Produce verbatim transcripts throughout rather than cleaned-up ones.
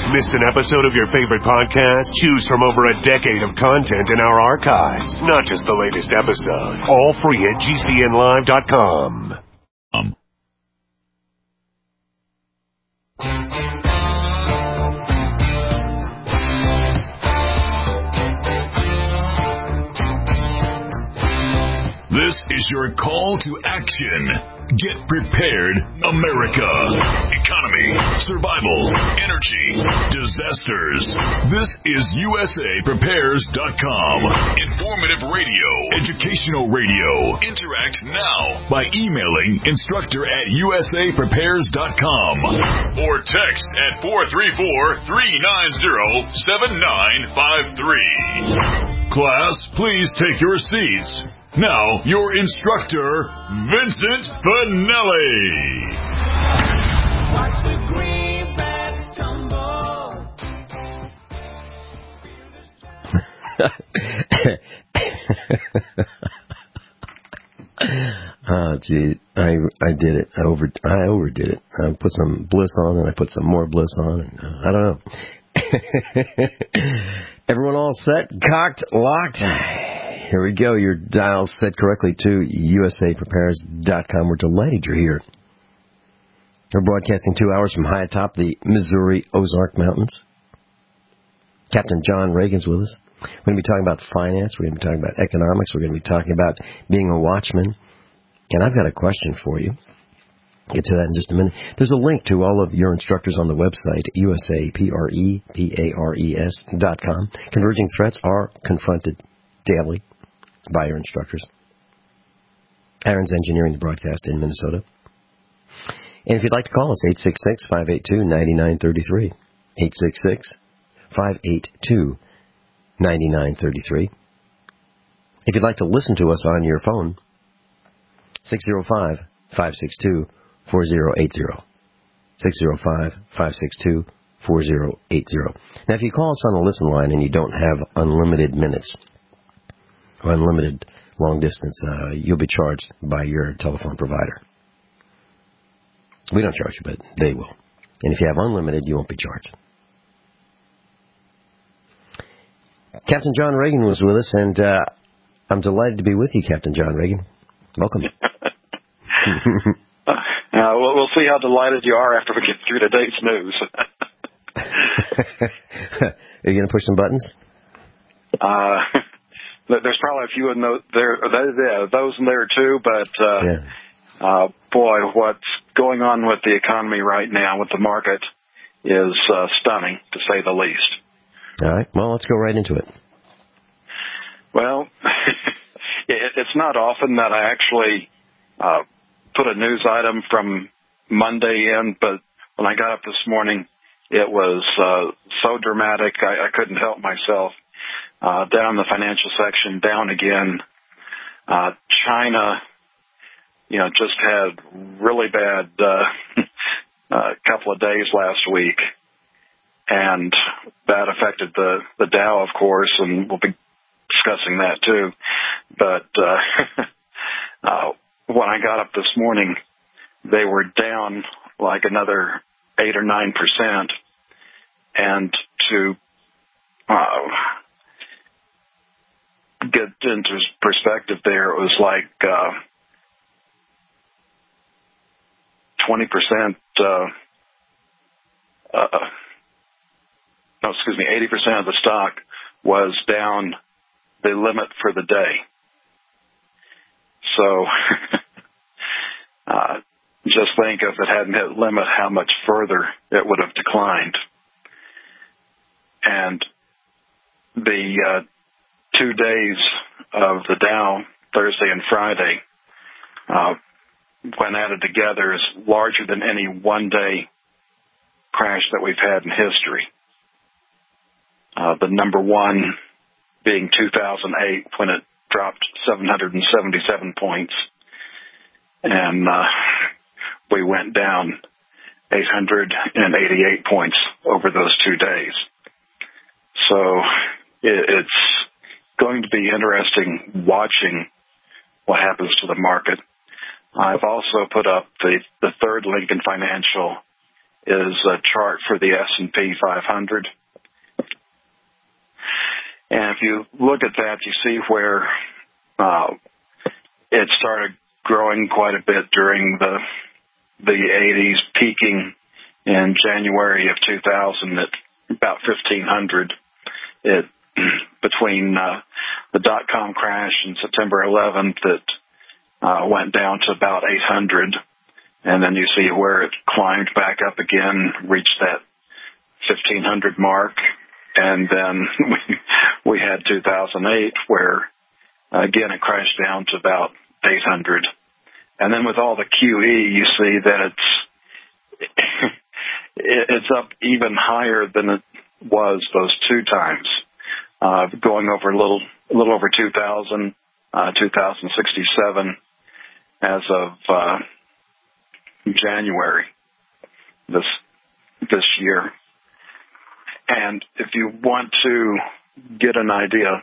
Missed an episode of your favorite podcast? Choose from over a decade of content in our archives, not just the latest episode. All free at G C N live dot com. Um. This is your call to action. Get prepared, America. Economy, survival, energy, disasters. This is U S A Prepares dot com. Informative radio, educational radio. Interact now by emailing instructor at U S A Prepares dot com or text at four three four, three nine zero, seven nine five three. Class, please take your seats. Now, your instructor, Vincent Finelli. Watch the greenbacks tumble. Oh, gee, I I did it. I over I overdid it. I put some bliss on, and I put some more bliss on, and uh, I don't know. Everyone all set, cocked, locked. Here we go. Your dial's set correctly to U S A Prepares dot com. We're delighted you're here. We're broadcasting two hours from high atop the Missouri Ozark Mountains. Captain John Reagan's with us. We're going to be talking about finance. We're going to be talking about economics. We're going to be talking about being a watchman. And I've got a question for you. Get to that in just a minute. There's a link to all of your instructors on the website, U S A P R E P A R E S dot com. Converging threats are confronted daily by your instructors. Aaron's engineering the broadcast in Minnesota. And if you'd like to call us, eight six six, five eight two, nine nine three three. eight six six, five eight two, nine nine three three. If you'd like to listen to us on your phone, six zero five, five six two, four zero eight zero. six zero five, five six two, four zero eight zero. Now, if you call us on the listen line and you don't have unlimited minutes, or unlimited long distance, uh, you'll be charged by your telephone provider. We don't charge you, but they will. And if you have unlimited, you won't be charged. Captain John Reagan was with us, and uh, I'm delighted to be with you, Captain John Reagan. Welcome. uh, we'll, we'll see how delighted you are after we get through today's news. Are you going to push some buttons? Uh, there's probably a few in those there, those in there too, but uh, yeah. uh, boy, what's going on with the economy right now, with the market, is uh, stunning, to say the least. All right. Well, let's go right into it. Well, it, it's not often that I actually uh, put a news item from Monday in, but when I got up this morning, it was uh, so dramatic I, I couldn't help myself. Uh, down the financial section, down again. Uh, China, you know, just had really bad uh, uh, couple of days last week, and that affected the, the Dow, of course, and we'll be discussing that too. But uh, uh, when I got up this morning, they were down like another eight or nine percent, and to uh, get into perspective there, it was like uh, twenty percent, uh, uh, no, excuse me, eighty percent of the stock was down the limit for the day. So uh, just think if it hadn't hit limit, how much further it would have declined. And the uh, two days of the Dow, Thursday and Friday, uh, when added together, is larger than any one-day crash that we've had in history. Uh, the number one being two thousand eight, when it dropped seven hundred seventy-seven points, and uh, we went down eight hundred eighty-eight points over those two days. So it, it's going to be interesting watching what happens to the market. I've also put up the, the third Lincoln Financial is a chart for the S and P five hundred. And if you look at that, you see where uh, it started growing quite a bit during the the eighties, peaking in January of two thousand at about fifteen hundred. It between uh, the dot-com crash and September eleventh, it uh, went down to about eight hundred. And then you see where it climbed back up again, reached that fifteen hundred mark. And then we, we had two thousand eight where, uh, again, it crashed down to about eight hundred. And then with all the Q E, you see that it's it's up even higher than it was those two times, uh, going over a little, a little over two thousand, uh, two thousand sixty-seven as of uh, January this this year. And if you want to get an idea,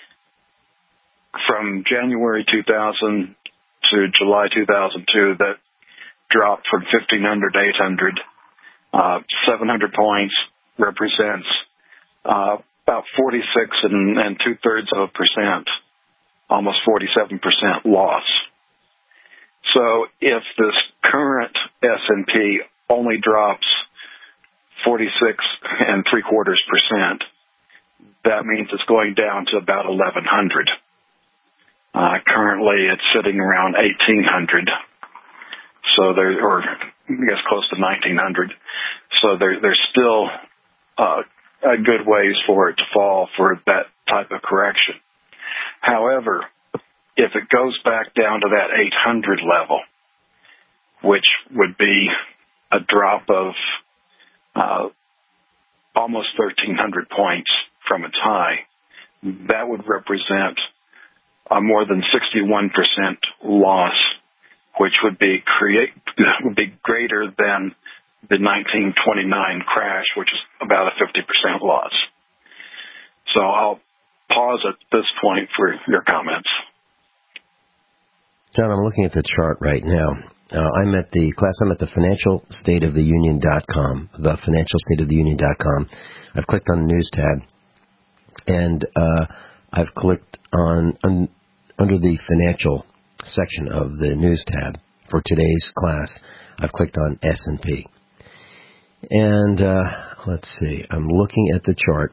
from January two thousand to July two thousand two, that dropped from fifteen hundred to eight hundred. Uh, seven hundred points represents uh, about forty-six and, and two-thirds of a percent, almost forty-seven percent loss. So if this current S and P only drops forty-six and three-quarters percent, that means it's going down to about eleven hundred. Uh, currently, it's sitting around eighteen hundred. So there, or I guess close to nineteen hundred. So there, there's still uh, a good ways for it to fall for that type of correction. However, if it goes back down to that eight hundred level, which would be a drop of uh, almost thirteen hundred points from its high, that would represent a more than sixty-one percent loss, which would be create would be greater than the nineteen twenty-nine crash, which is about a fifty percent loss. So I'll pause at this point for your comments. John, I'm looking at the chart right now. Uh, I'm at the class. I'm at the financial state of the union dot com, the financial state of the union dot com. I've clicked on the news tab, and uh, I've clicked on, on under the financial section of the news tab for today's class. I've clicked on S and P, and uh, let's see. I'm looking at the chart,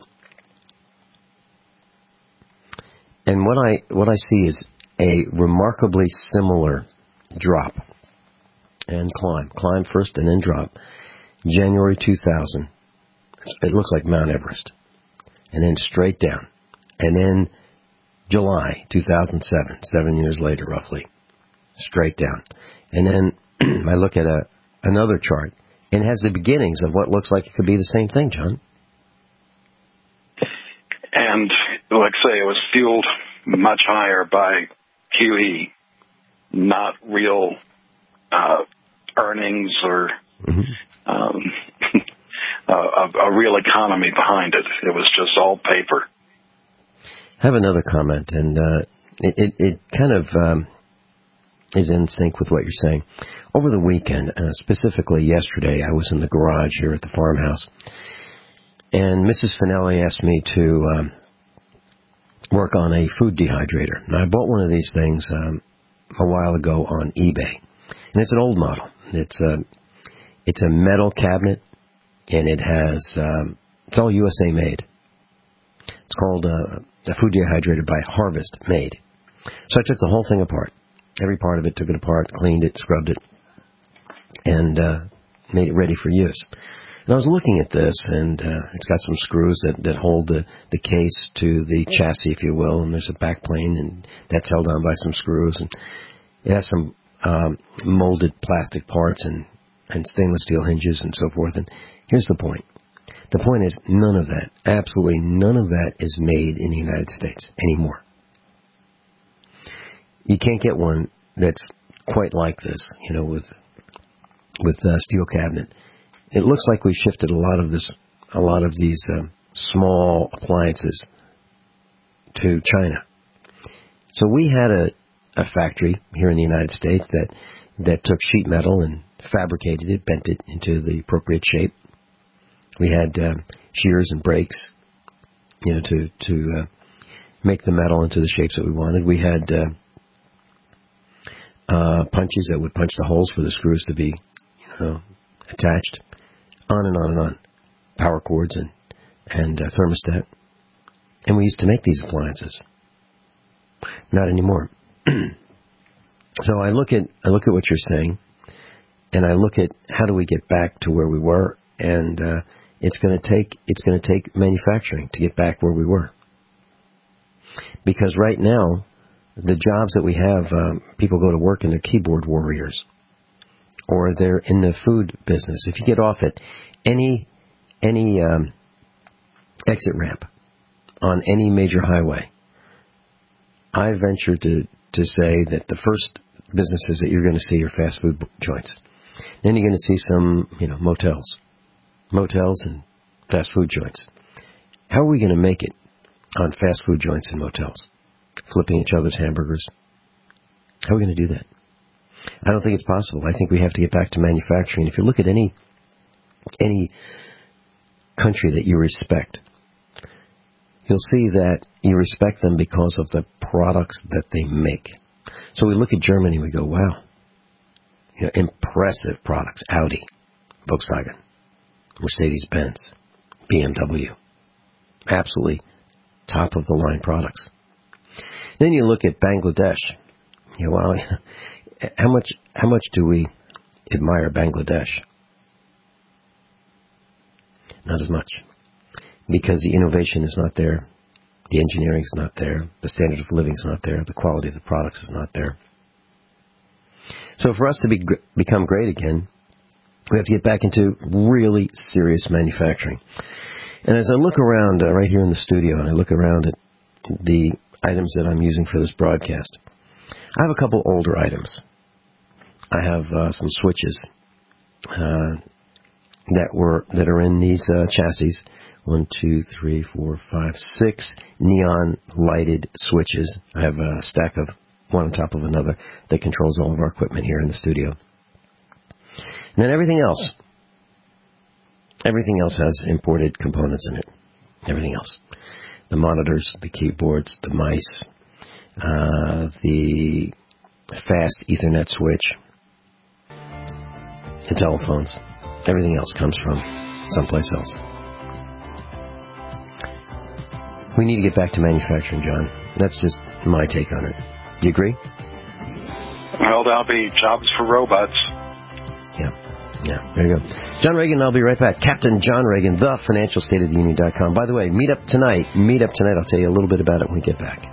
and what I what I see is a remarkably similar drop and climb. Climb first and then drop. January two thousand. It looks like Mount Everest. And then straight down. And then July two thousand seven, seven years later roughly, straight down. And then I look at a another chart, and it has the beginnings of what looks like it could be the same thing, John. And like I say, it was fueled much higher by Q E, not real uh, earnings or mm-hmm. um, a, a real economy behind it. It was just all paper. I have another comment, and uh, it, it, it kind of um, is in sync with what you're saying. Over the weekend, uh, specifically yesterday, I was in the garage here at the farmhouse, and Missus Finelli asked me to um, work on a food dehydrator. Now, I bought one of these things um, a while ago on eBay, and it's an old model. It's a it's a metal cabinet, and it has um, it's all U S A made. It's called uh, a food dehydrator by Harvest Made. So I took the whole thing apart, every part of it, took it apart, cleaned it, scrubbed it, and uh, made it ready for use. And I was looking at this, and uh, it's got some screws that, that hold the, the case to the chassis, if you will, and there's a back plane, and that's held on by some screws, and it has some um, molded plastic parts and, and stainless steel hinges and so forth. And here's the point. The point is none of that, absolutely none of that is made in the United States anymore. You can't get one that's quite like this, you know, with with a steel cabinet. It looks like we shifted a lot of this, a lot of these um, small appliances to China. So we had a, a factory here in the United States that that took sheet metal and fabricated it, bent it into the appropriate shape. We had uh, shears and brakes, you know, to to uh, make the metal into the shapes that we wanted. We had uh, uh, punches that would punch the holes for the screws to be, you know, attached. On and on and on. Power cords and and uh, thermostat. And we used to make these appliances. Not anymore. So I look at I look at what you're saying, and I look at how do we get back to where we were, and uh, it's going to take it's going to take manufacturing to get back where we were. Because right now, the jobs that we have, um, people go to work and they're keyboard warriors, or they're in the food business. If you get off at any any um, exit ramp on any major highway, I venture to, to say that the first businesses that you're going to see are fast food joints. Then you're going to see some, you know, motels, motels and fast food joints. How are we going to make it on fast food joints and motels? Flipping each other's hamburgers. How are we going to do that? I don't think it's possible. I think we have to get back to manufacturing. If you look at any any country that you respect, you'll see that you respect them because of the products that they make. So we look at Germany and we go, wow, you know, impressive products. Audi, Volkswagen, Mercedes-Benz, B M W. Absolutely top of the line products. Then you look at Bangladesh. You know, wow, how much how much do we admire Bangladesh? Not as much. Because the innovation is not there, the engineering is not there, the standard of living is not there, the quality of the products is not there. So for us to be, become great again, we have to get back into really serious manufacturing. And as I look around uh, right here in the studio, and I look around at the items that I'm using for this broadcast, I have a couple older items. I have uh, some switches uh, that were that are in these uh, chassis. One, two, three, four, five, six neon lighted switches. I have a stack of one on top of another that controls all of our equipment here in the studio. And then everything else. Everything else has imported components in it. Everything else. The monitors, the keyboards, the mice, uh, the fast Ethernet switch, the telephones. Everything else comes from someplace else. We need to get back to manufacturing, John. That's just my take on it. Do you agree? Well, there'll be jobs for robots. Yeah. Yeah, there you go. John Reagan, I'll be right back. Captain John Reagan, the financial state of the union dot com. By the way, meet up tonight. Meet up tonight. I'll tell you a little bit about it when we get back.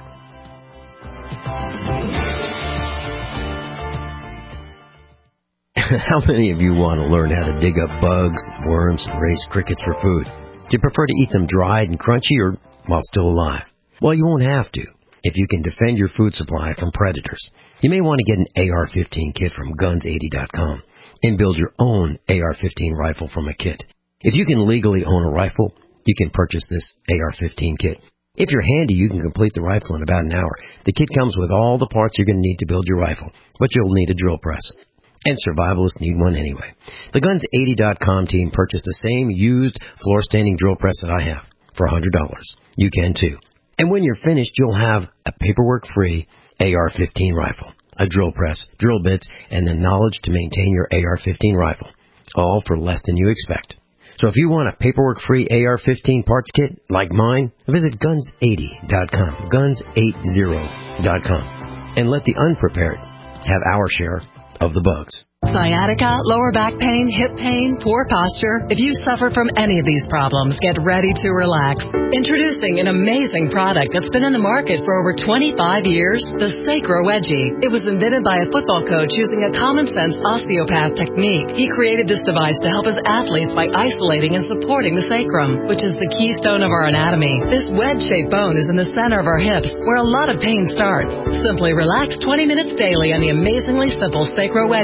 How many of you want to learn how to dig up bugs, worms, and raise crickets for food? Do you prefer to eat them dried and crunchy or while still alive? Well, you won't have to if you can defend your food supply from predators. You may want to get an A R fifteen kit from guns eighty dot com and build your own A R fifteen rifle from a kit. If you can legally own a rifle, you can purchase this A R fifteen kit. If you're handy, you can complete the rifle in about an hour. The kit comes with all the parts you're going to need to build your rifle, but you'll need a drill press. And survivalists need one anyway. The guns eighty dot com team purchased the same used floor-standing drill press that I have for one hundred dollars. You can too. And when you're finished, you'll have a paperwork-free A R fifteen rifle, a drill press, drill bits, and the knowledge to maintain your A R fifteen rifle, all for less than you expect. So if you want a paperwork-free A R fifteen parts kit like mine, visit guns eighty dot com, guns eighty dot com, and let the unprepared have our share of the bugs. Sciatica, lower back pain, hip pain, poor posture. If you suffer from any of these problems, get ready to relax. Introducing an amazing product that's been in the market for over twenty-five years, the Sacro Wedgie. It was invented by a football coach using a common-sense osteopath technique. He created this device to help his athletes by isolating and supporting the sacrum, which is the keystone of our anatomy. This wedge-shaped bone is in the center of our hips, where a lot of pain starts. Simply relax twenty minutes daily on the amazingly simple Sacro Wedgie and let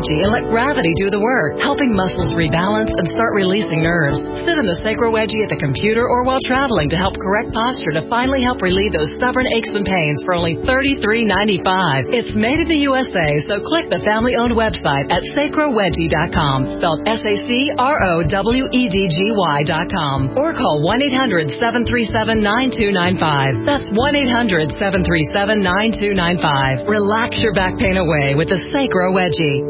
let gravity do the work, helping muscles rebalance and start releasing nerves. Sit in the Sacro Wedgie at the computer or while traveling to help correct posture to finally help relieve those stubborn aches and pains for only thirty-three ninety-five. It's made in the U S A, so click the family-owned website at sacro wedgie dot com, spelled S A C R O W E D G Y dot com, or call one eight hundred seven three seven nine two nine five. That's one eight hundred seven three seven nine two nine five. Relax your back pain away with the Sacro Wedgie.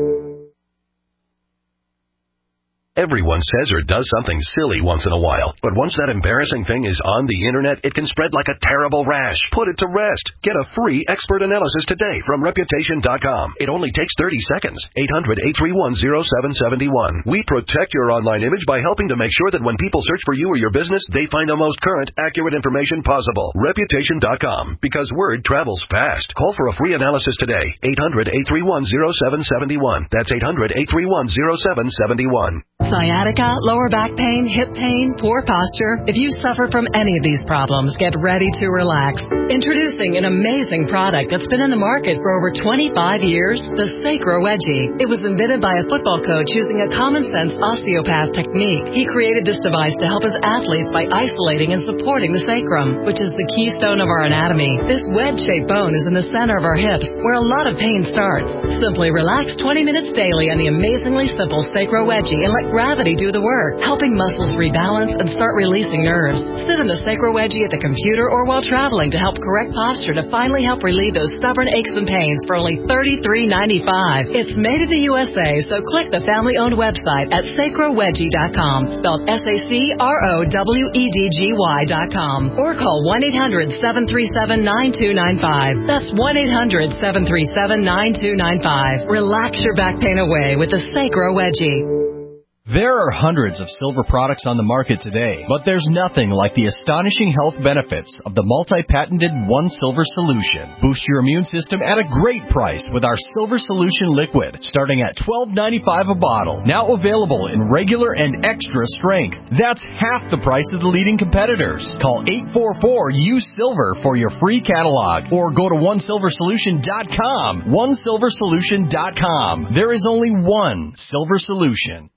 Everyone says or does something silly once in a while, but once that embarrassing thing is on the internet, it can spread like a terrible rash. Put it to rest. Get a free expert analysis today from reputation dot com. It only takes thirty seconds. eight hundred eight three one oh seven seven one. We protect your online image by helping to make sure that when people search for you or your business, they find the most current, accurate information possible. reputation dot com. Because word travels fast. Call for a free analysis today. eight hundred eight three one oh seven seven one. That's eight hundred eight three one oh seven seven one. Sciatica, lower back pain, hip pain, poor posture. If you suffer from any of these problems, get ready to relax. Introducing an amazing product that's been in the market for over twenty-five years, the Sacro Wedgie. It was invented by a football coach using a common-sense osteopath technique. He created this device to help his athletes by isolating and supporting the sacrum, which is the keystone of our anatomy. This wedge-shaped bone is in the center of our hips, where a lot of pain starts. Simply relax twenty minutes daily on the amazingly simple Sacro Wedgie and let gravity do the work, helping muscles rebalance and start releasing nerves. Sit in the Sacro Wedgie at the computer or while traveling to help correct posture to finally help relieve those stubborn aches and pains for only thirty-three ninety-five. It's made in the U S A, so click the family-owned website at sacro wedgie dot com, spelled S A C R O W E D G Y dot com, or call one eight hundred seven three seven nine two nine five. That's one eight hundred seven three seven nine two nine five. Relax your back pain away with the Sacro Wedgie. There are hundreds of silver products on the market today, but there's nothing like the astonishing health benefits of the multi-patented One Silver Solution. Boost your immune system at a great price with our Silver Solution Liquid, starting at twelve ninety-five a bottle. Now available in regular and extra strength. That's half the price of the leading competitors. Call eight four four U Silver for your free catalog, or go to one silver solution dot com. one silver solution dot com. There is only one Silver Solution.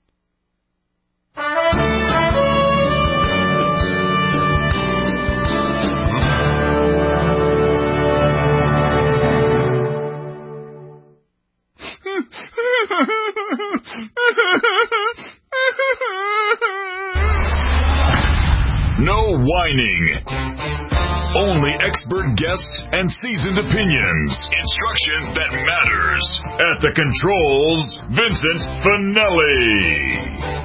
No whining. Only expert guests and seasoned opinions. Instruction that matters. At the controls, Vincent Finelli.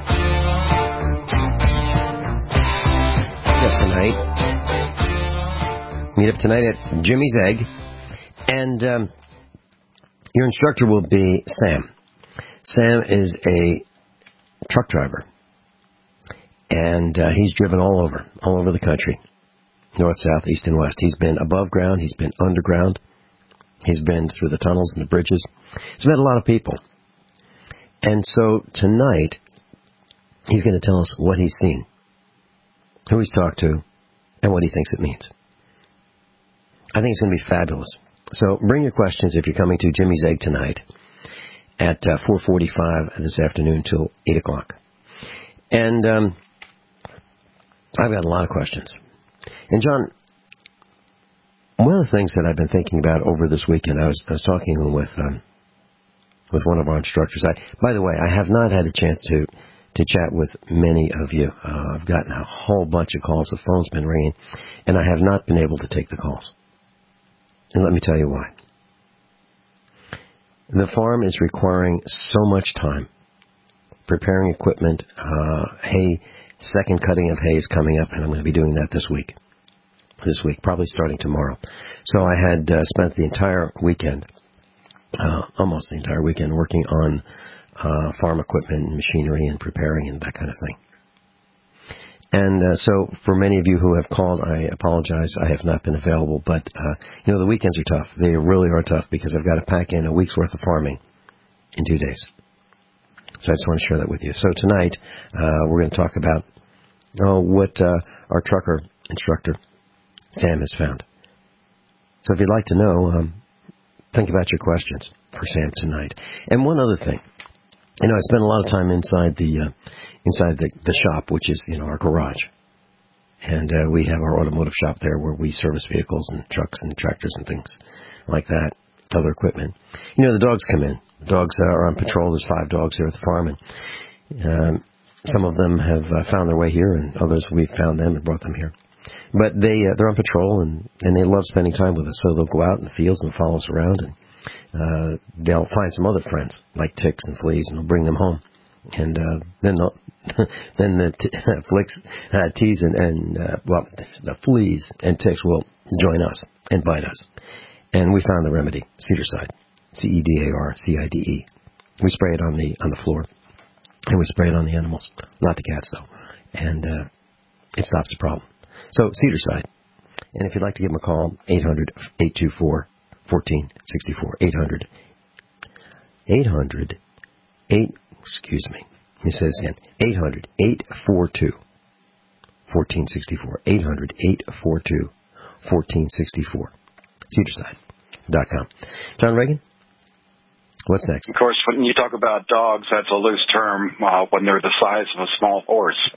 Tonight. Meet up tonight at Jimmy's Egg. And um, your instructor will be Sam. Sam is a truck driver. And uh, he's driven all over, all over the country. North, south, east, and west. He's been above ground. He's been underground. He's been through the tunnels and the bridges. He's met a lot of people. And so tonight, he's going to tell us what he's seen, who he's talked to, and what he thinks it means. I think it's going to be fabulous. So bring your questions if you're coming to Jimmy's Egg tonight at uh, four forty-five this afternoon till eight o'clock. And um, I've got a lot of questions. And John, one of the things that I've been thinking about over this weekend, I was, I was talking with um, with one of our instructors. I, by the way, I have not had a chance to to chat with many of you. Uh, I've gotten a whole bunch of calls. The phone's been ringing, and I have not been able to take the calls. And let me tell you why. The farm is requiring so much time. Preparing equipment, uh, hay, second cutting of hay is coming up, and I'm going to be doing that this week. This week, probably starting tomorrow. So I had uh, spent the entire weekend, uh, almost the entire weekend, working on Uh, farm equipment and machinery and preparing and that kind of thing. And uh, so for many of you who have called, I apologize. I have not been available. But, uh, you know, the weekends are tough. They really are tough because I've got to pack in a week's worth of farming in two days. So I just want to share that with you. So tonight uh, we're going to talk about oh, what uh, our trucker instructor, Sam, has found. So if you'd like to know, um, think about your questions for Sam tonight. And one other thing. you know, I spend a lot of time inside the uh, inside the, the shop, which is, you know, our garage. And uh, we have our automotive shop there where we service vehicles and trucks and tractors and things like that, other equipment. You know, the dogs come in. The dogs are on patrol. There's five dogs here at the farm, and um, some of them have uh, found their way here, and others we've found them and brought them here. But they, uh, they're on patrol, and, and they love spending time with us. So they'll go out in the fields and follow us around, and uh, they'll find some other friends, like ticks and fleas, and they'll bring them home. And uh, then they'll, then the t- flicks, uh, teas and, and uh, well, the fleas and ticks will join us and bite us. And we found the remedy, Cedarside, C E D A R C I D E. We spray it on the on the floor, and we spray it on the animals, not the cats though, and uh, it stops the problem. So Cedarside, and if you'd like to give them a call, eight hundred, eight two four, one four six four, eight hundred, eight hundred, eight. Excuse me. Let me say this again. eight hundred, eight four two, one four six four. eight hundred, eight four two, one four six four. Cedarside dot com. John Reagan, what's next? Of course, when you talk about dogs, that's a loose term uh, when they're the size of a small horse.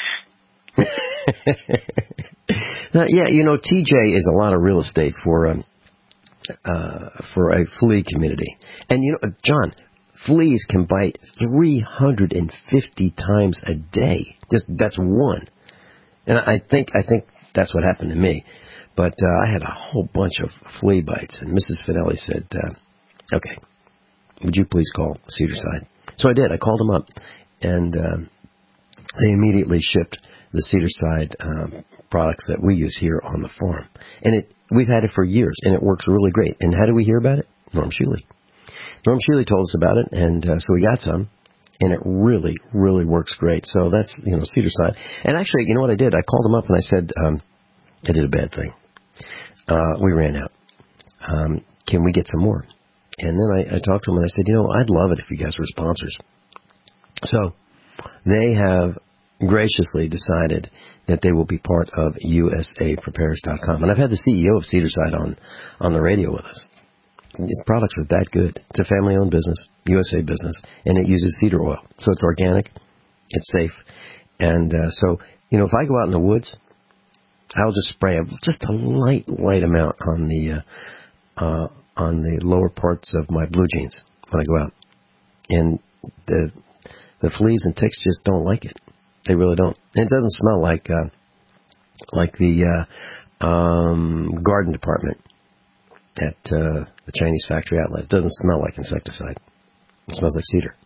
uh, yeah, you know, T J is a lot of real estate for um, uh, for a flea community. And, you know, John, fleas can bite three hundred fifty times a day. Just that's one. And I think I think that's what happened to me. But uh, I had a whole bunch of flea bites, and Missus Finelli said, uh, okay, would you please call Cedarside? So I did. I called them up, and um, they immediately shipped the Cedarside um, products that we use here on the farm. And it we've had it for years, and it works really great. And how did we hear about it? Norm Shealy. Norm Shealy told us about it, and uh, so we got some, and it really, really works great. So that's, you know, Cedarside. And actually, you know what I did? I called them up, and I said, um, I did a bad thing. Uh, we ran out. Um, can we get some more? And then I, I talked to them, and I said, you know, I'd love it if you guys were sponsors. So they have graciously decided that they will be part of U S A Prepares dot com. And I've had the C E O of Cedarside on, on the radio with us. These products are that good. It's a family-owned business, U S A business, and it uses cedar oil. So it's organic, it's safe. And uh, so, you know, if I go out in the woods, I'll just spray a, just a light, light amount on the uh, uh, on the lower parts of my blue jeans when I go out. And the the fleas and ticks just don't like it. They really don't. And it doesn't smell like uh, like the uh, um, garden department at uh, the Chinese factory outlet. It doesn't smell like insecticide. It smells like cedar.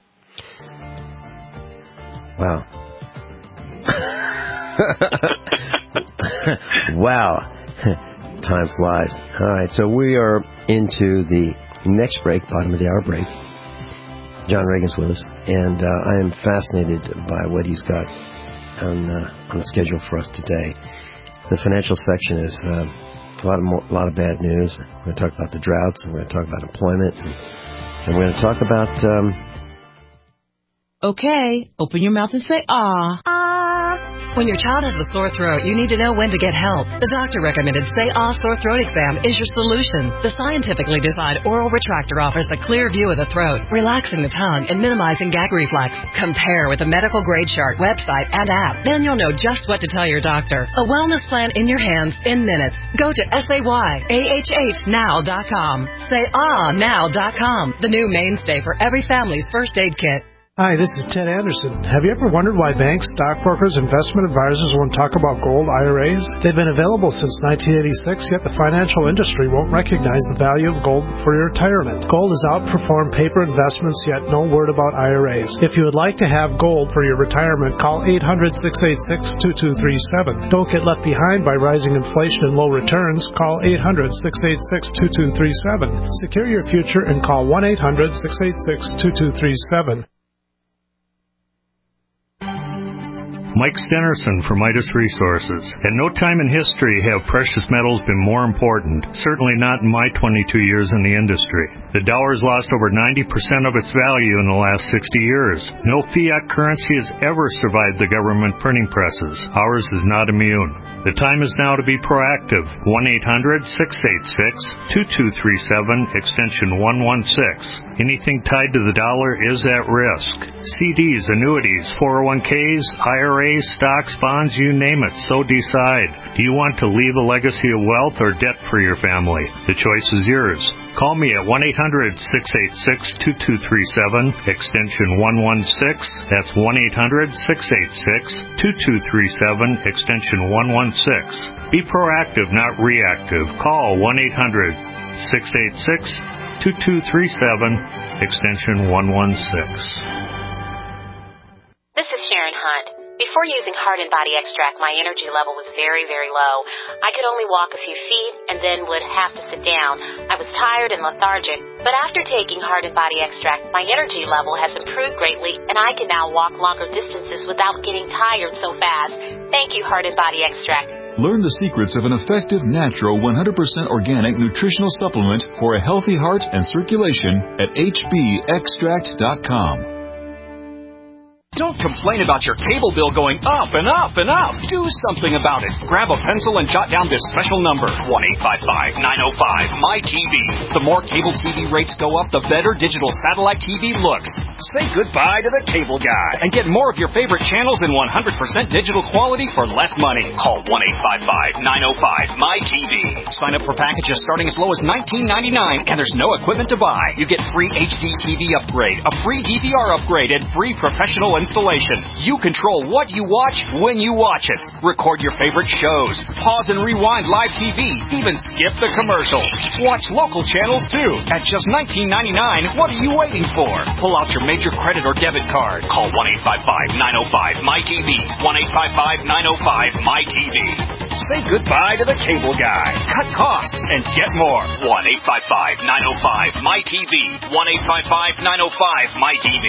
Wow. Wow. Time flies. All right, so we are into the next break, bottom of the hour break. John Reagan's with us, and uh, I am fascinated by what he's got on uh, on the schedule for us today. The financial section is uh, a lot of more, a lot of bad news. We're going to talk about the droughts, and we're going to talk about employment, and, and we're going to talk about. Um, Okay, open your mouth and say ah. Ah. When your child has a sore throat, you need to know when to get help. The doctor recommended Say Ah Sore Throat Exam is your solution. The scientifically designed oral retractor offers a clear view of the throat, relaxing the tongue and minimizing gag reflex. Compare with the medical grade chart website and app. Then you'll know just what to tell your doctor. A wellness plan in your hands in minutes. Go to say ah now dot com. say ah now dot com, the new mainstay for every family's first aid kit. Hi, this is Ted Anderson. Have you ever wondered why banks, stockbrokers, investment advisors won't talk about gold I R As? They've been available since nineteen eighty-six, yet the financial industry won't recognize the value of gold for your retirement. Gold has outperformed paper investments, yet no word about I R As. If you would like to have gold for your retirement, call eight hundred, six eight six, two two three seven. Don't get left behind by rising inflation and low returns. Call eight hundred, six eight six, two two three seven. Secure your future and call one eight hundred, six eight six, two two three seven. Mike Stenerson from Midas Resources. At no time in history have precious metals been more important, certainly not in my twenty-two years in the industry. The dollar has lost over ninety percent of its value in the last sixty years. No fiat currency has ever survived the government printing presses. Ours is not immune. The time is now to be proactive. one eight hundred six eight six two two three seven, extension one one six. Anything tied to the dollar is at risk. C Ds, annuities, four oh one Ks, I R As, stocks, bonds, you name it, so decide. Do you want to leave a legacy of wealth or debt for your family? The choice is yours. Call me at one eight hundred six eight six two two three seven, extension one one six. That's one eight hundred six eight six two two three seven, extension one one six. Be proactive, not reactive. Call one eight hundred six eight six two two three seven, extension one one six. This is Sharon Hunt. Before using Heart and Body Extract, my energy level was very, very low. I could only walk a few feet and then would have to sit down. I was tired and lethargic. But after taking Heart and Body Extract, my energy level has improved greatly, and I can now walk longer distances without getting tired so fast. Thank you, Heart and Body Extract. Learn the secrets of an effective, natural, one hundred percent organic nutritional supplement for a healthy heart and circulation at H B extract dot com. Don't complain about your cable bill going up and up and up. Do something about it. Grab a pencil and jot down this special number, one eight five five nine oh five M Y T V. The more cable T V rates go up, the better digital satellite T V looks. Say goodbye to the cable guy and get more of your favorite channels in one hundred percent digital quality for less money. Call one eight five five nine oh five M Y T V. Sign up for packages starting as low as nineteen ninety-nine, and there's no equipment to buy. You get free H D T V upgrade, a free D V R upgrade, and free professional installation. You control what you watch when you watch it. Record your favorite shows. Pause and rewind live T V. Even skip the commercials. Watch local channels too. At just nineteen ninety-nine, what are you waiting for? Pull out your major credit or debit card. Call one eight five five nine oh five M Y T V. one eight five five nine oh five M Y T V. Say goodbye to the cable guy. Cut costs and get more. one eight five five nine oh five M Y T V. one eight five five nine oh five M Y T V.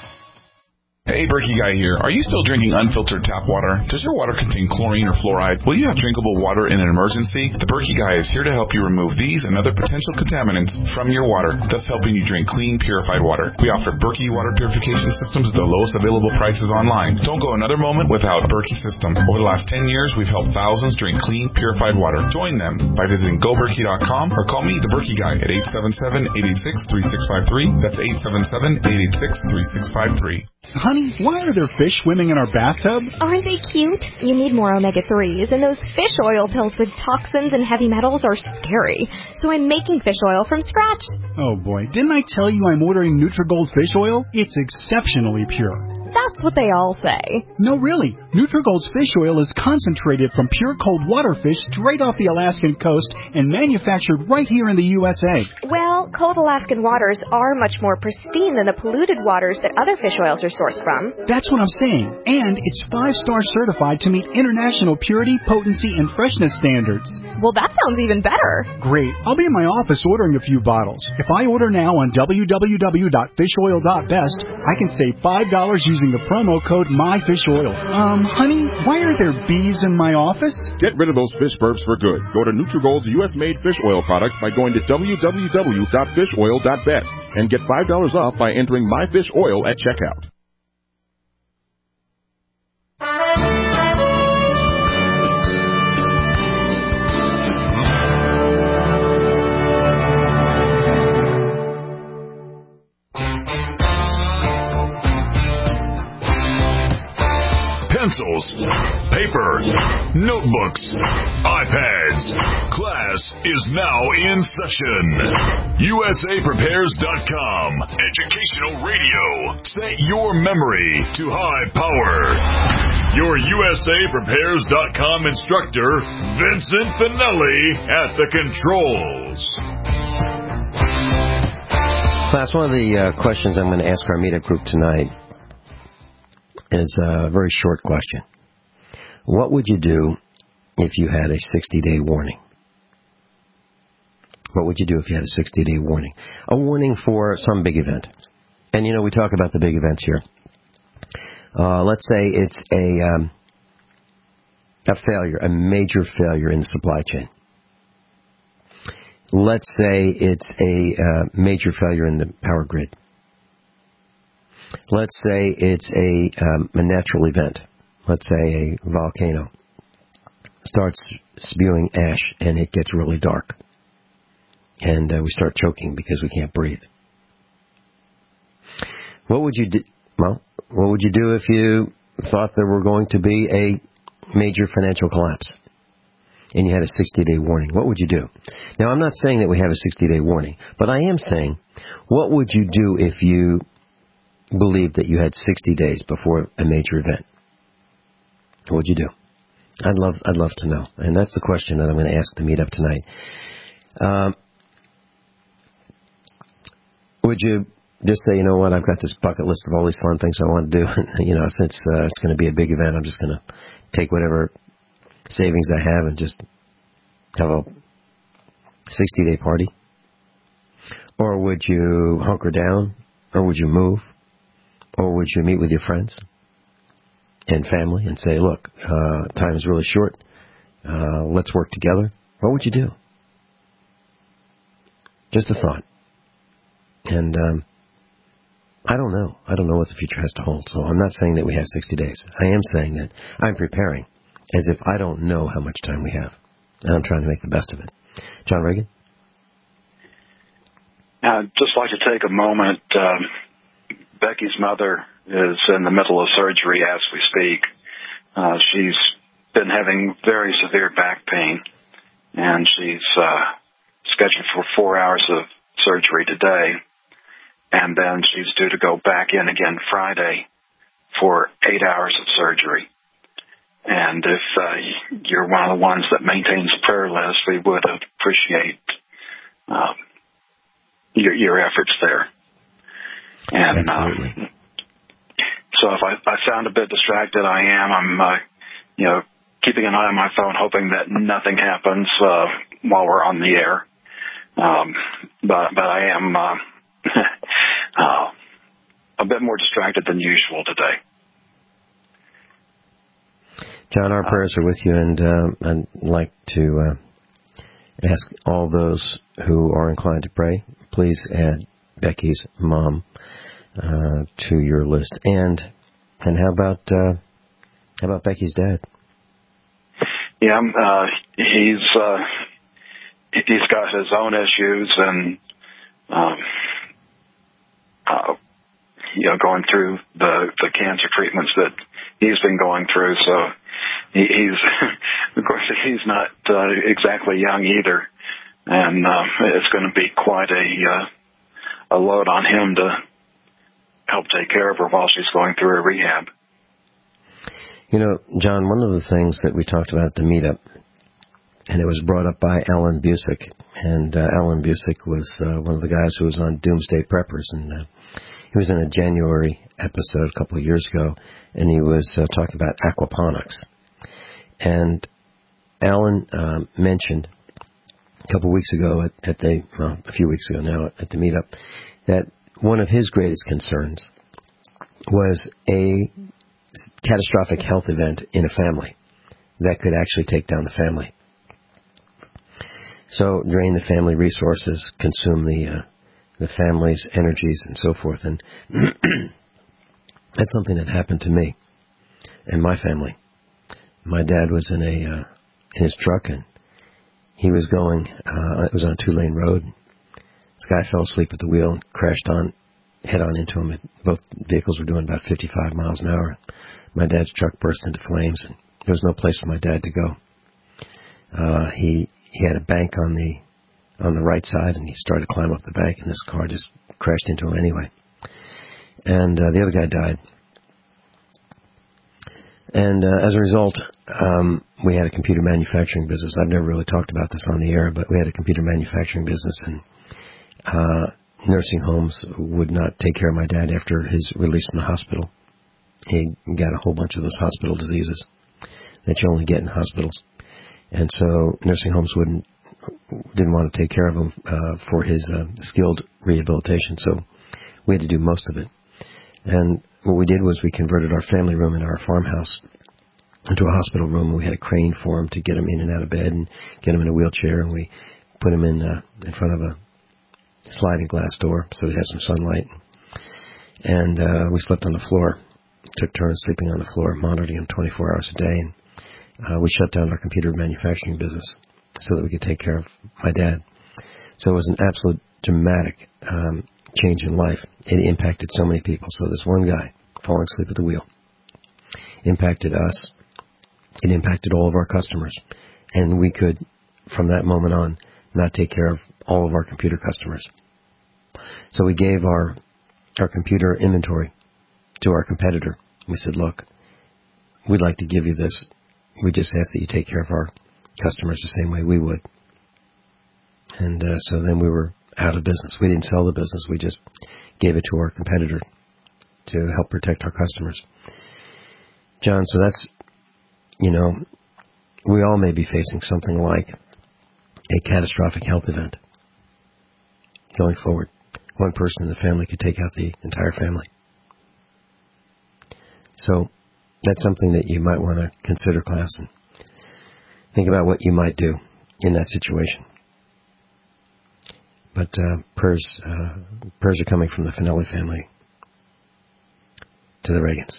Hey, Berkey Guy here. Are you still drinking unfiltered tap water? Does your water contain chlorine or fluoride? Will you have drinkable water in an emergency? The Berkey Guy is here to help you remove these and other potential contaminants from your water, thus helping you drink clean, purified water. We offer Berkey water purification systems at the lowest available prices online. Don't go another moment without a Berkey system. Over the last ten years, we've helped thousands drink clean, purified water. Join them by visiting go berkey dot com or call me, the Berkey Guy, at eight seven seven, eight eight six, three six five three. That's eight seven seven, eight eight six, three six five three. Honey, why are there fish swimming in our bathtub? Aren't they cute? You need more omega threes, and those fish oil pills with toxins and heavy metals are scary. So I'm making fish oil from scratch. Oh boy, didn't I tell you I'm ordering Nutrigold fish oil? It's exceptionally pure. That's what they all say. No, really. Nutrigold's fish oil is concentrated from pure cold water fish straight off the Alaskan coast and manufactured right here in the U S A. Well, cold Alaskan waters are much more pristine than the polluted waters that other fish oils are sourced from. That's what I'm saying. And it's five-star certified to meet international purity, potency, and freshness standards. Well, that sounds even better. Great. I'll be in my office ordering a few bottles. If I order now on w w w dot fish oil dot best, I can save five dollars using the promo code MyFishOil. Um, honey, why are there bees in my office? Get rid of those fish burps for good. Go to Nutrigold's U S-made fish oil products by going to w w w dot fish oil dot best and get five dollars off by entering MyFishOil at checkout. Pencils, paper, notebooks, iPads. Class is now in session. U S A Prepares dot com. Educational radio. Set your memory to high power. Your U S A Prepares dot com instructor, Vincent Finelli, at the controls. Class, one of the uh, questions I'm going to ask our meetup group tonight is a very short question. What would you do if you had a sixty-day warning? What would you do if you had a sixty-day warning? A warning for some big event. And, you know, we talk about the big events here. Uh, let's say it's a um, a failure, a major failure in the supply chain. Let's say it's a uh, major failure in the power grid. Let's say it's a, um, a natural event. Let's say a volcano starts spewing ash and it gets really dark. And uh, we start choking because we can't breathe. What would you do? Well, what would you do if you thought there were going to be a major financial collapse and you had a sixty-day warning? What would you do? Now, I'm not saying that we have a sixty-day warning, but I am saying, what would you do if you believed that you had sixty days before a major event? What would you do? I'd love, I'd love to know. And that's the question that I'm going to ask the meetup tonight. Um, would you just say, you know what, I've got this bucket list of all these fun things I want to do. you know, since uh, it's going to be a big event, I'm just going to take whatever savings I have and just have a sixty-day party? Or would you hunker down? Or would you move? Or would you meet with your friends and family and say, look, uh, time is really short. Uh, let's work together. What would you do? Just a thought. And um, I don't know. I don't know what the future has to hold. So I'm not saying that we have sixty days. I am saying that I'm preparing as if I don't know how much time we have. And I'm trying to make the best of it. John Reagan? I'd just like to take a moment. Um, Becky's mother is in the middle of surgery as we speak. Uh, she's been having very severe back pain, and she's uh, scheduled for four hours of surgery today. And then she's due to go back in again Friday for eight hours of surgery. And if uh, you're one of the ones that maintains a prayer list, we would appreciate um, your, your efforts there. And um, so if I, I sound a bit distracted, I am. I'm, uh, you know, keeping an eye on my phone, hoping that nothing happens uh, while we're on the air. Um, but but I am uh, uh, a bit more distracted than usual today. John, our prayers are with you, and uh, I'd like to uh, ask all those who are inclined to pray, please add Becky's mom uh, to your list. And and how about uh, how about Becky's dad? Yeah, uh, he's uh, he's got his own issues, and um, uh, you know, going through the the cancer treatments that he's been going through. So he, he's of course he's not uh, exactly young either, and uh, it's going to be quite a uh, a load on him to help take care of her while she's going through her rehab. You know, John, one of the things that we talked about at the meetup, and it was brought up by Alan Busick, and uh, Alan Busick was uh, one of the guys who was on Doomsday Preppers, and uh, he was in a January episode a couple of years ago, and he was uh, talking about aquaponics. And Alan um, mentioned a couple of weeks ago at, at the, well, a few weeks ago now at the meetup, that one of his greatest concerns was a catastrophic health event in a family that could actually take down the family. So drain the family resources, consume the uh, the family's energies and so forth. And that's something that happened to me and my family. My dad was in a uh, in his truck, and he was going, uh, it was on a two-lane road. This guy fell asleep at the wheel and crashed on, head on into him. Both vehicles were doing about fifty-five miles an hour. My dad's truck burst into flames, and there was no place for my dad to go. Uh, he he had a bank on the on the right side, and he started to climb up the bank, and this car just crashed into him anyway. And uh, the other guy died. And uh, as a result, um, we had a computer manufacturing business. I've never really talked about this on the air, but we had a computer manufacturing business, and uh, nursing homes would not take care of my dad after his release from the hospital. He got a whole bunch of those hospital diseases that you only get in hospitals. And so nursing homes wouldn't didn't want to take care of him uh, for his uh, skilled rehabilitation. So we had to do most of it. And what we did was we converted our family room into our farmhouse. into a hospital room, and we had a crane for him to get him in and out of bed and get him in a wheelchair, and we put him in uh, in front of a sliding glass door so he'd have some sunlight. And uh, we slept on the floor, took turns sleeping on the floor, monitoring him twenty-four hours a day, and uh, we shut down our computer manufacturing business so that we could take care of my dad. So it was an absolute dramatic um, change in life. It impacted so many people. So this one guy falling asleep at the wheel impacted us. It impacted all of our customers. And we could, from that moment on, not take care of all of our computer customers. So we gave our our computer inventory to our competitor. We said, look, we'd like to give you this. We just ask that you take care of our customers the same way we would. And uh, so then we were out of business. We didn't sell the business. We just gave it to our competitor to help protect our customers. John, so that's, you know, we all may be facing something like a catastrophic health event going forward. One person in the family could take out the entire family. So that's something that you might want to consider, class, and think about what you might do in that situation. But uh, prayers, uh, prayers are coming from the Finelli family to the Reagans.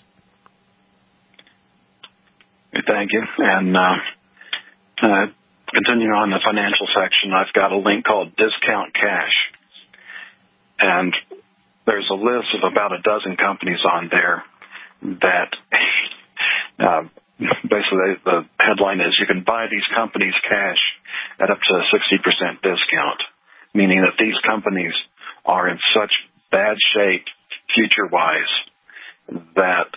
Thank you. And uh, uh, continuing on the financial section, I've got a link called Discount Cash. And there's a list of about a dozen companies on there that uh, basically the headline is you can buy these companies cash at up to a sixty percent discount, meaning that these companies are in such bad shape future-wise that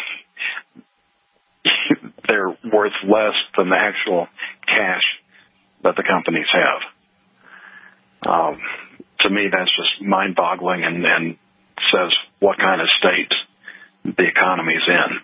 they're worth less than the actual cash that the companies have. Um, to me, that's just mind-boggling and, and says what kind of state the economy's in.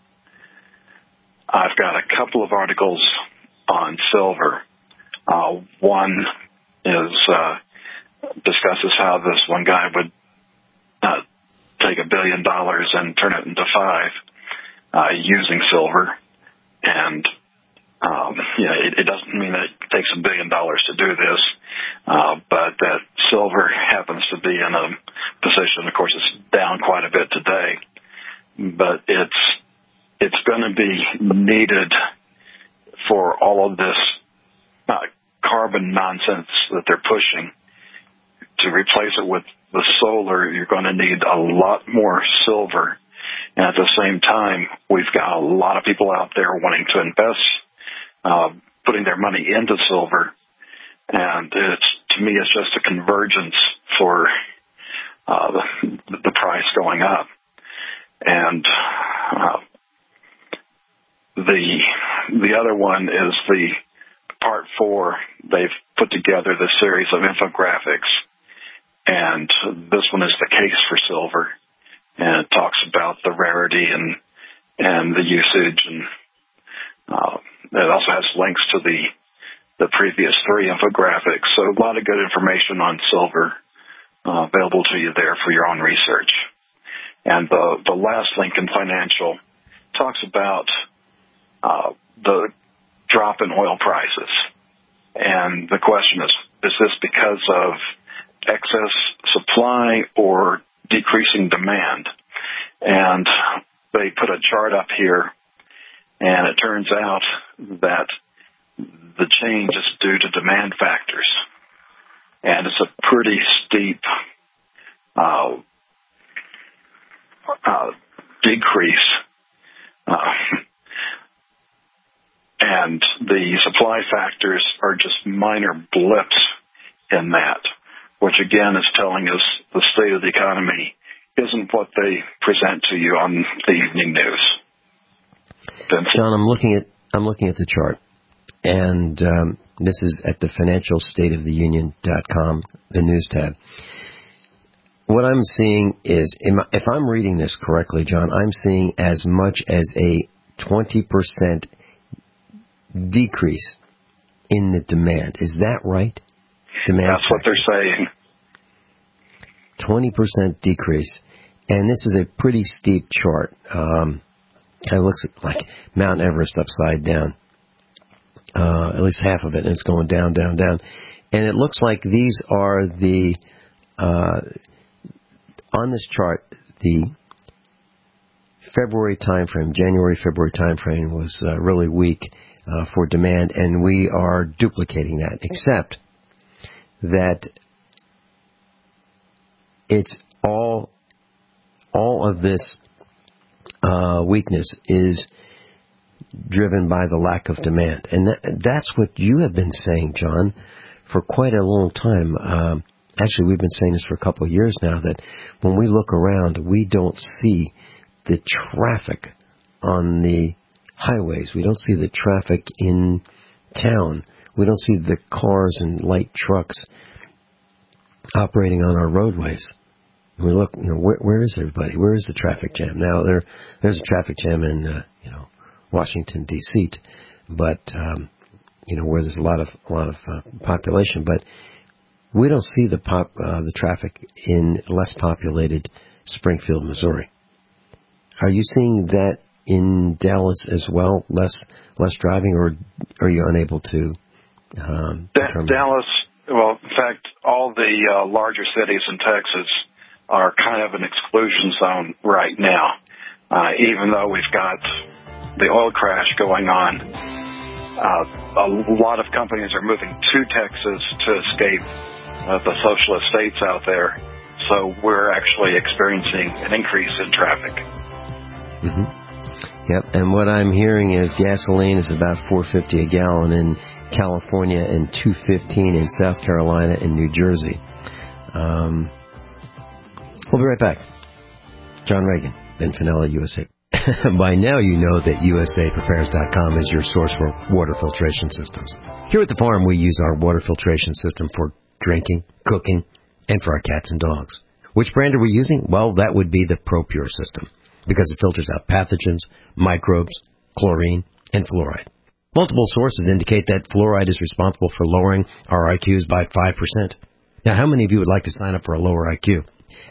I've got a couple of articles on silver. Uh, one is uh, discusses how this one guy would uh, take a billion dollars and turn it into five uh, using silver. And um, yeah, it, it doesn't mean that it takes a billion dollars to do this, uh, but that silver happens to be in a position. Of course, it's down quite a bit today, but it's it's going to be needed for all of this uh, carbon nonsense that they're pushing. To replace it with the solar, you're going to need a lot more silver. And at the same time, we've got a lot of people out there wanting to invest, uh, putting their money into silver. And it's, to me, it's just a convergence for uh, the, the price going up. And uh, the the other one is the part four. They've put together this series of infographics. And this one is the case for silver. And it talks about the rarity and and the usage, and uh, it also has links to the the previous three infographics. So a lot of good information on silver uh, available to you there for your own research. And the the last link in financial talks about uh, the drop in oil prices, and the question is: is this because of excess supply or decreasing demand? And they put a chart up here, and it turns out that the change is due to demand factors, and it's a pretty steep uh, uh, decrease. Uh, and the supply factors are just minor blips in that, which again is telling us the state of the economy isn't what they present to you on the evening news. Vince? John, I'm looking at I'm looking at the chart, and um, this is at the financial state of the union dot com, the news tab. What I'm seeing is, if I'm reading this correctly, John, I'm seeing as much as a twenty percent decrease in the demand. Is that right? Demand That's what they're saying. twenty percent decrease. And this is a pretty steep chart. Um, Kind of looks like Mount Everest upside down. Uh, at least half of it, and it's going down, down, down. And it looks like these are the, uh, on this chart, the February timeframe, January, February timeframe was uh, really weak uh, for demand, and we are duplicating that, except that it's all, all of this uh, weakness is driven by the lack of demand. And that, that's what you have been saying, John, for quite a long time. Um, actually, we've been saying this for a couple of years now, that when we look around, we don't see the traffic on the highways. We don't see the traffic in town. We don't see the cars and light trucks operating on our roadways. We look, you know, where, where is everybody? Where is the traffic jam? Now, there, there's a traffic jam in, uh, you know, Washington, D C, but, um, you know, where there's a lot of, a lot of uh, population, but we don't see the pop, uh, the traffic in less populated Springfield, Missouri. Are you seeing that in Dallas as well? Less, less driving, or are you unable to, um, da- Dallas, well, in fact, all the uh, larger cities in Texas are kind of an exclusion zone right now, uh, even though we've got the oil crash going on. Uh, a lot of companies are moving to Texas to escape uh, the socialist states out there. So we're actually experiencing an increase in traffic. Mm-hmm. Yep, and what I'm hearing is gasoline is about four fifty a gallon in California and two fifteen in South Carolina and New Jersey. Um, we'll be right back. John Reagan, Ben Finella, U S A. By now you know that U S A Prepares dot com is your source for water filtration systems. Here at the farm, we use our water filtration system for drinking, cooking, and for our cats and dogs. Which brand are we using? Well, that would be the ProPure system, because it filters out pathogens, microbes, chlorine, and fluoride. Multiple sources indicate that fluoride is responsible for lowering our I Qs by five percent. Now, how many of you would like to sign up for a lower I Q?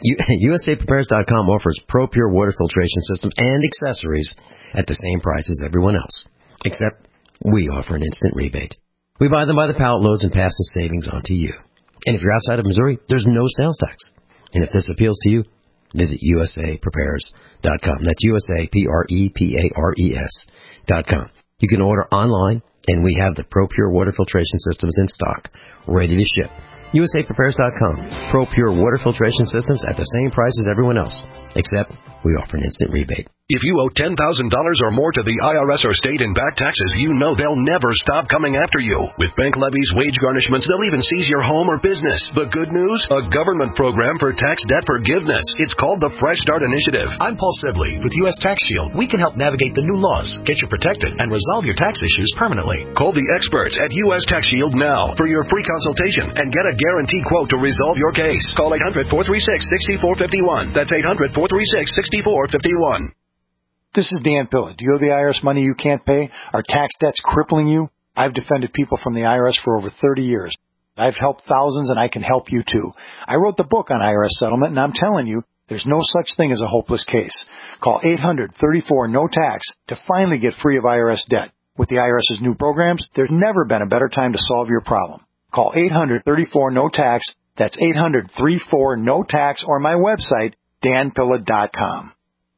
U S A Prepares dot com offers ProPure water filtration systems and accessories at the same price as everyone else, except we offer an instant rebate. We buy them by the pallet loads and pass the savings on to you. And if you're outside of Missouri, there's no sales tax. And if this appeals to you, visit U S A Prepares dot com. That's U S A P R E P A R E S dot com. You can order online, and we have the ProPure water filtration systems in stock, ready to ship. U S A Prepares dot com. ProPure water filtration systems at the same price as everyone else, except we offer an instant rebate. If you owe ten thousand dollars or more to the I R S or state in back taxes, you know they'll never stop coming after you. With bank levies, wage garnishments, they'll even seize your home or business. The good news? A government program for tax debt forgiveness. It's called the Fresh Start Initiative. I'm Paul Sibley with U S Tax Shield. We can help navigate the new laws, get you protected, and resolve your tax issues permanently. Call the experts at U S Tax Shield now for your free consultation and get a guaranteed quote to resolve your case. Call eight hundred, four three six, six four five one. That's eight hundred, four three six, six four five one. This is Dan Pilla. Do you owe the I R S money you can't pay? Are tax debts crippling you? I've defended people from the I R S for over thirty years. I've helped thousands, and I can help you too. I wrote the book on I R S settlement, and I'm telling you, there's no such thing as a hopeless case. Call eight hundred, thirty-four, no tax to finally get free of I R S debt. With the IRS's new programs, there's never been a better time to solve your problem. Call eight hundred, thirty-four, no tax. That's eight hundred, thirty-four, no tax, or my website, dan pilla dot com.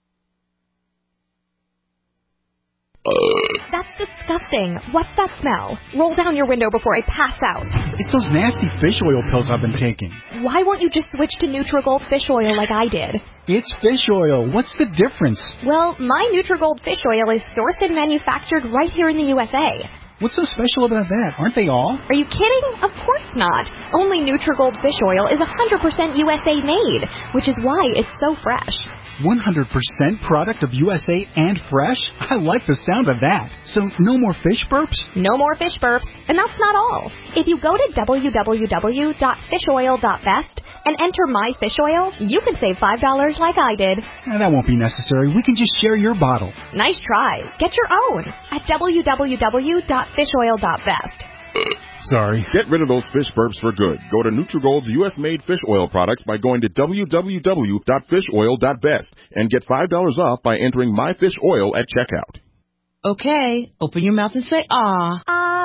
That's disgusting. What's that smell? Roll down your window before I pass out. It's those nasty fish oil pills I've been taking. Why won't you just switch to Nutrigold fish oil like I did? It's fish oil. What's the difference? Well, my Nutrigold fish oil is sourced and manufactured right here in the U S A. What's so special about that? Aren't they all? Are you kidding? Of course not. Only Nutrigold fish oil is one hundred percent U S A made, which is why it's so fresh. one hundred percent product of U S A and fresh? I like the sound of that. So no more fish burps? No more fish burps. And that's not all. If you go to w w w dot fish oil dot best and enter my fish oil, you can save five dollars like I did. Eh, that won't be necessary. We can just share your bottle. Nice try. Get your own at w w w dot fish oil dot best. Sorry. Get rid of those fish burps for good. Go to Nutrigold's U S-made fish oil products by going to w w w dot fish oil dot best and get five dollars off by entering MyFishOil at checkout. Okay, open your mouth and say ah.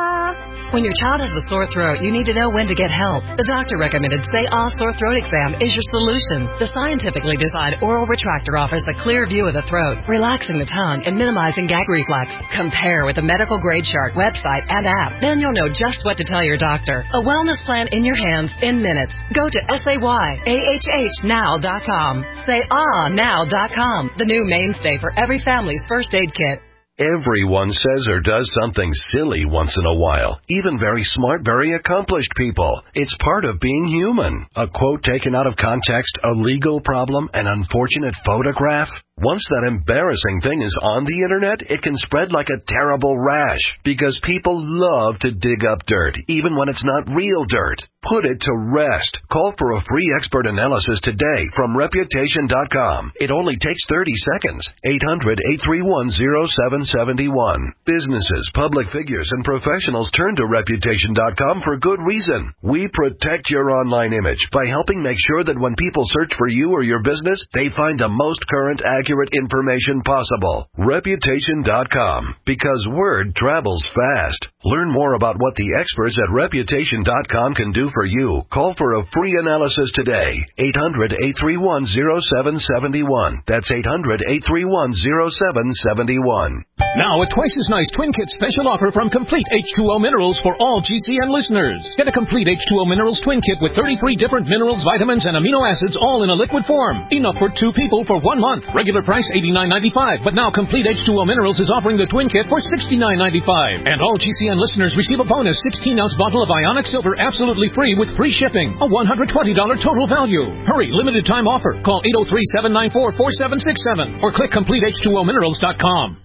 Ah. When your child has a sore throat, you need to know when to get help. The doctor recommended Say Ah Sore Throat Exam is your solution. The scientifically designed oral retractor offers a clear view of the throat, relaxing the tongue and minimizing gag reflex. Compare with the Medical Grade Shark website and app. Then you'll know just what to tell your doctor. A wellness plan in your hands in minutes. Go to S A Y A H H now dot com. Say Ah now dot com. The new mainstay for every family's first aid kit. Everyone says or does something silly once in a while. Even very smart, very accomplished people. It's part of being human. A quote taken out of context, a legal problem, an unfortunate photograph. Once that embarrassing thing is on the internet, it can spread like a terrible rash because people love to dig up dirt, even when it's not real dirt. Put it to rest. Call for a free expert analysis today from Reputation dot com. It only takes thirty seconds. eight hundred, eight three one, zero seven seven one. Businesses, public figures, and professionals turn to Reputation dot com for good reason. We protect your online image by helping make sure that when people search for you or your business, they find the most current, accurate information possible. Reputation dot com, because word travels fast. Learn more about what the experts at Reputation dot com can do for you. Call for a free analysis today. eight hundred, eight three one, zero seven seven one. That's eight hundred, eight three one, zero seven seven one. Now a twice as nice Twin Kit special offer from Complete H two O Minerals for all G C N listeners. Get a Complete H two O Minerals Twin Kit with thirty-three different minerals, vitamins, and amino acids all in a liquid form. Enough for two people for one month. Regular price eighty-nine ninety-five, but now Complete H two O Minerals is offering the Twin Kit for sixty-nine ninety-five. And all G C N listeners receive a bonus sixteen ounce bottle of Ionic Silver absolutely free with free shipping. A one hundred twenty dollars total value. Hurry, limited time offer. Call eight oh three, seven nine four, four seven six seven or click complete h two o minerals dot com.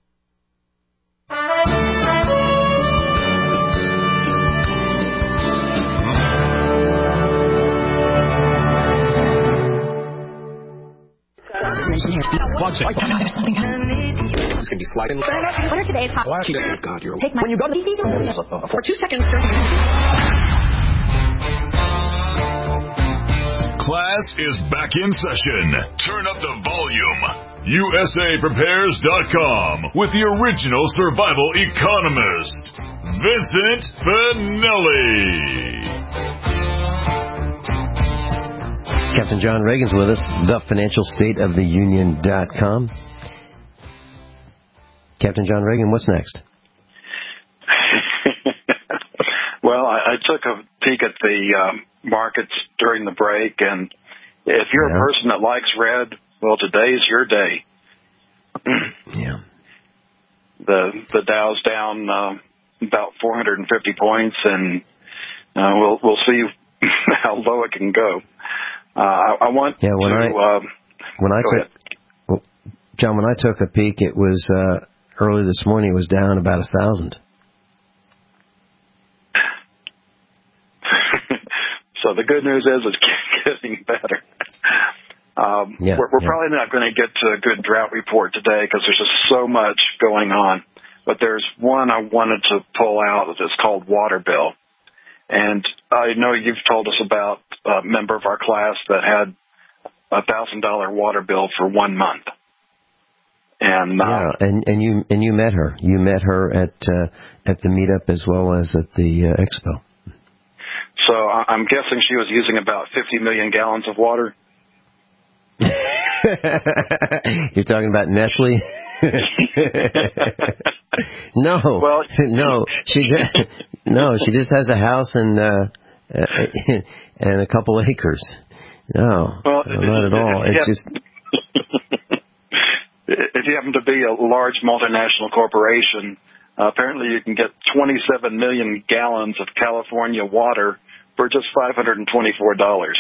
It's gonna be sliding. What are today's hot? Oh God, you're. Take my. When you go to the for two seconds. Class is back in session. Turn up the volume. U S A Prepares dot com with the original survival economist, Vincent Finelli. Captain John Reagan's with us, the financial state of the union dot com. Captain John Reagan, what's next? Well, I, I took a peek at the um, markets during the break, and if you're yeah. a person that likes red, well, today's your day. yeah. The the Dow's down uh, about four hundred fifty points, and uh, we'll we'll see how low it can go. Uh, I, I want yeah, when to. I, uh, when I took, well, John, when I took a peek, it was uh, early this morning. It was down about a thousand. So the good news is it's getting better. Um, yeah, we're we're yeah. probably not going to get to a good drought report today because there's just so much going on. But there's one I wanted to pull out that's called water bill. And I know you've told us about a member of our class that had a one thousand dollars water bill for one month. And uh, yeah, and, and you and you met her. You met her at uh, at the meetup as well as at the uh, expo. So I'm guessing she was using about fifty million gallons of water. You're talking about Nestle? no, well, no, she just, no, she just has a house and uh, and a couple acres. No, well, no not at all. It's yeah. just if you happen to be a large multinational corporation, uh, apparently you can get twenty-seven million gallons of California water for just five hundred twenty-four dollars.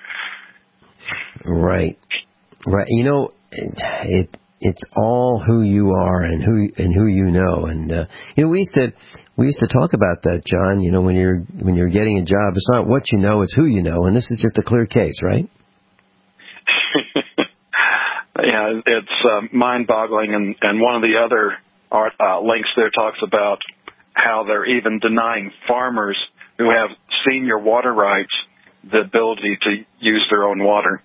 Right, right. You know, it it's all who you are and who and who you know. And uh, you know, we used to we used to talk about that, John. You know, when you're when you're getting a job, it's not what you know, it's who you know. And this is just a clear case, right? Yeah, it's uh, mind-boggling. And and one of the other art, uh, links there talks about how they're even denying farmers who have senior water rights the ability to use their own water.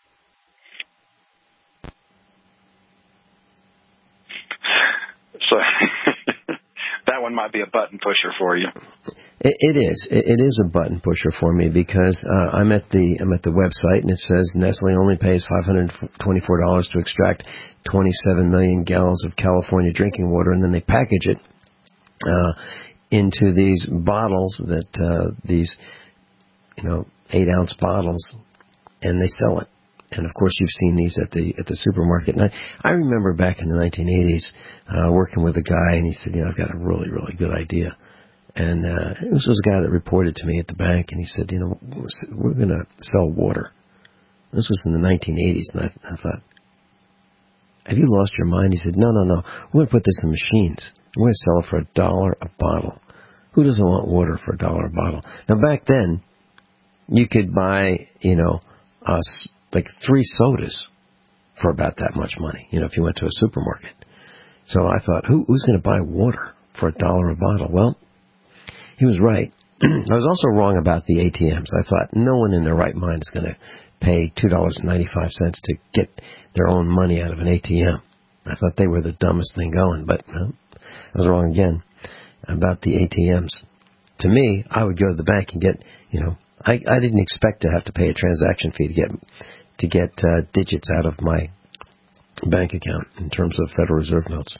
So that one might be a button pusher for you. It, it is. It, it is a button pusher for me because uh, I'm at the I'm at the website and it says Nestle only pays five hundred twenty-four dollars to extract twenty-seven million gallons of California drinking water, and then they package it uh, into these bottles that uh, these you know eight ounce bottles, and they sell it. And of course, you've seen these at the at the supermarket. And I, I remember back in the nineteen eighties uh, working with a guy, and he said, "You know, I've got a really, really good idea." And uh, this was a guy that reported to me at the bank, and he said, "You know, we're going to sell water." This was in the nineteen eighties, and I, I thought, "Have you lost your mind?" He said, "No, no, no. We're going to put this in machines. We're going to sell it for a dollar a bottle. Who doesn't want water for a dollar a bottle?" Now, back then, you could buy, you know, uh, like three sodas for about that much money, you know, if you went to a supermarket. So I thought, Who, who's going to buy water for a dollar a bottle? Well, he was right. I was also wrong about the A T Ms. I thought no one in their right mind is going to pay two dollars and ninety-five cents to get their own money out of an A T M. I thought they were the dumbest thing going, but well, I was wrong again about the A T Ms. To me, I would go to the bank and get, you know, I, I didn't expect to have to pay a transaction fee to get to get uh, digits out of my bank account in terms of Federal Reserve notes.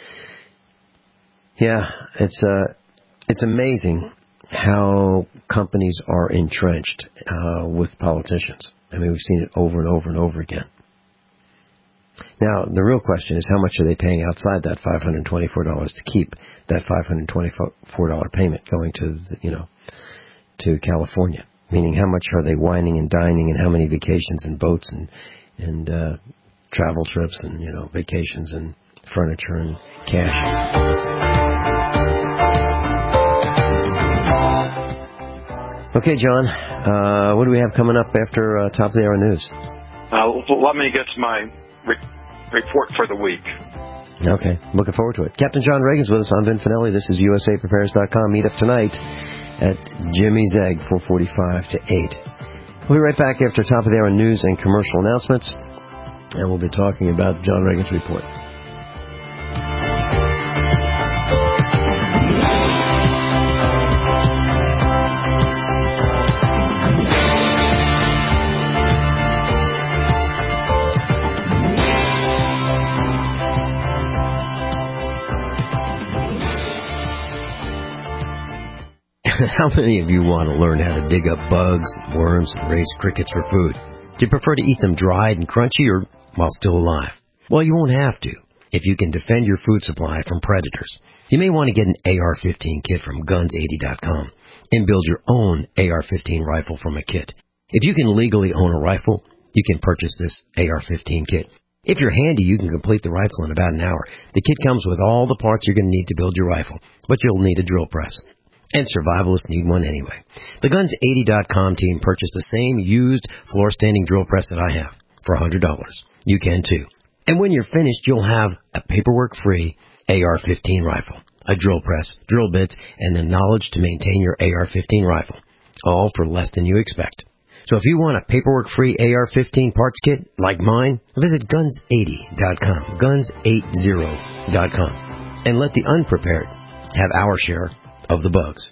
Yeah, it's uh, it's amazing how companies are entrenched uh, with politicians. I mean, we've seen it over and over and over again. Now, the real question is how much are they paying outside that five hundred twenty-four dollars to keep that five hundred twenty-four dollars payment going to, you know, to California? Meaning, how much are they whining and dining, and how many vacations and boats and and uh, travel trips and, you know, vacations and furniture and cash. Okay, John, uh, what do we have coming up after uh, top of the hour news? Uh, let me get to my re- report for the week. Okay, looking forward to it. Captain John Reagan's with us. I'm Vin Finelli. This is U S A Prepares dot com. Meet up tonight at Jimmy's Egg, four forty-five to eight. We'll be right back after top of the hour news and commercial announcements, and we'll be talking about John Reagan's report. How many of you want to learn how to dig up bugs, worms, and raise crickets for food? Do you prefer to eat them dried and crunchy or while still alive? Well, you won't have to if you can defend your food supply from predators. You may want to get an A R fifteen kit from guns eighty dot com and build your own A R fifteen rifle from a kit. If you can legally own a rifle, you can purchase this A R fifteen kit. If you're handy, you can complete the rifle in about an hour. The kit comes with all the parts you're going to need to build your rifle, but you'll need a drill press. And survivalists need one anyway. The guns eighty dot com team purchased the same used floor-standing drill press that I have for one hundred dollars. You can too. And when you're finished, you'll have a paperwork-free A R fifteen rifle, a drill press, drill bits, and the knowledge to maintain your A R fifteen rifle, all for less than you expect. So if you want a paperwork-free A R fifteen parts kit like mine, visit guns eighty dot com, guns eighty dot com, and let the unprepared have our share of the bugs.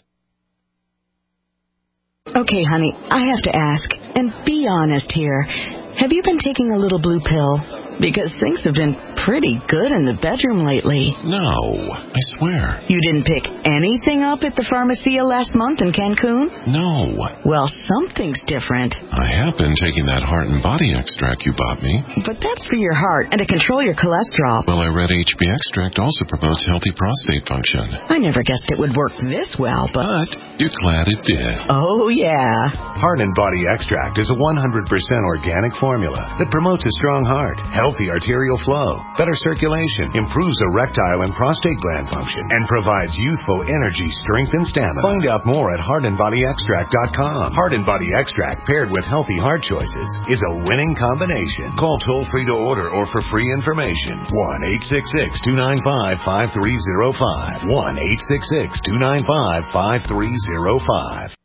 Okay, honey, I have to ask, and be honest here. Have you been taking a little blue pill? Because things have been pretty good in the bedroom lately. No, I swear. You didn't pick anything up at the Pharmacia last month in Cancun? No. Well, something's different. I have been taking that heart and body extract you bought me. But that's for your heart and to control your cholesterol. Well, I read H B extract also promotes healthy prostate function. I never guessed it would work this well, but... But you're glad it did. Oh, yeah. Heart and Body Extract is a one hundred percent organic formula that promotes a strong heart, healthy arterial flow, better circulation, improves erectile and prostate gland function, and provides youthful energy, strength, and stamina. Find out more at heart and body extract dot com. Heart and Body Extract paired with healthy heart choices is a winning combination. Call toll-free to order or for free information. one eight six six, two nine five, five three zero five. one eight six six, two nine five, five three zero five.